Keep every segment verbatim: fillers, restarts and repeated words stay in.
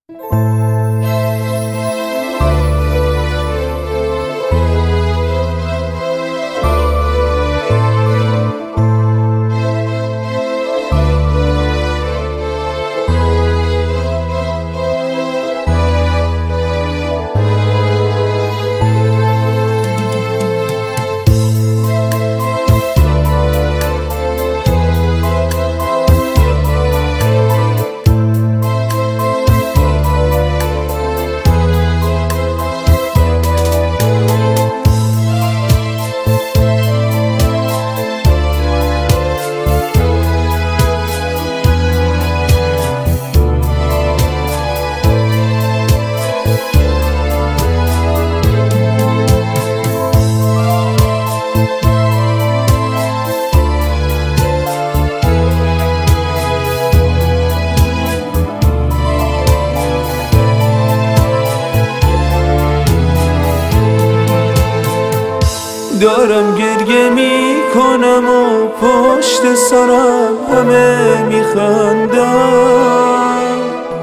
دارم گریه می کنم و پشت سرم همه می خندن،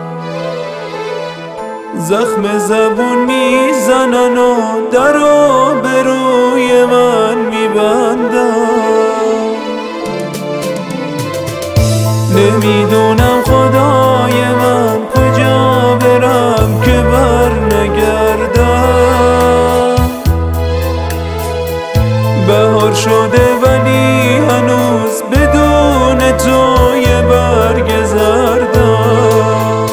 زخم زبون می زنن و در و به روی من می بندن. نمیدونم خدای من کجا برم که بر نگردم. بهار شده ولی هنوز بدون تو یه برگ زردم.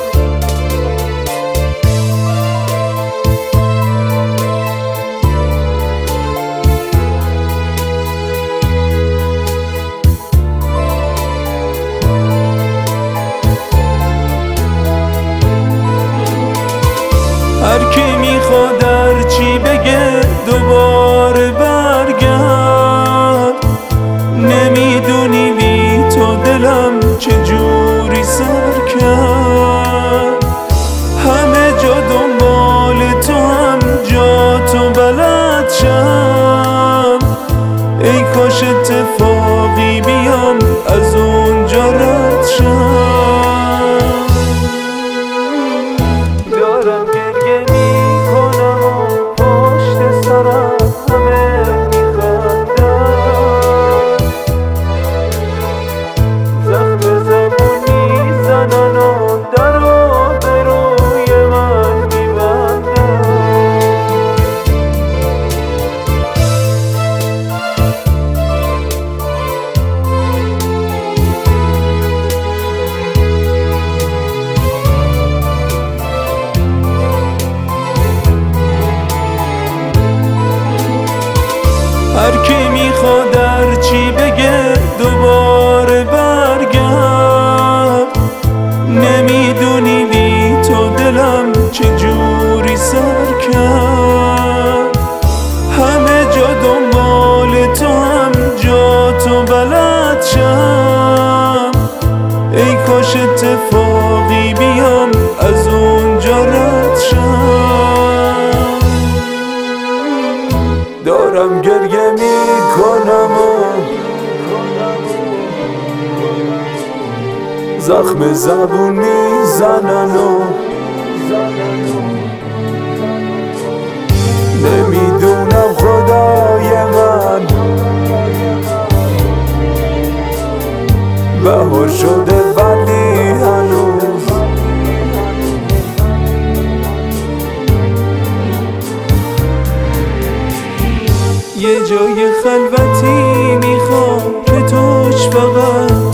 هر کی میخواد هر چی بگه دوباره برگرد. نمیدونی بی تو دلم چجوری سر کرد. همه جا دنبال تو هم جا تو بلد شم. ای کاش اتفاقی بیام از اونجا رد شم. دارم گریه می کنم و پشت سرم همه می خندن، زخم زبون می زنن و در و به روی من می بندن. هر کی میخواد هر چی بگه دوباره برگرد. نمیدونی بی تو دلم چجوری سر کرد. همه جا دنبال تو هم جا تو بلد شم. ای کاش اتفاقی بیام از اونجا رد شم. دارم گریه می کنم و زخم زبون می زنن و نمیدونم خدای من بهار شده ولی هنوز یه جای خلوتی میخوام که توش فقط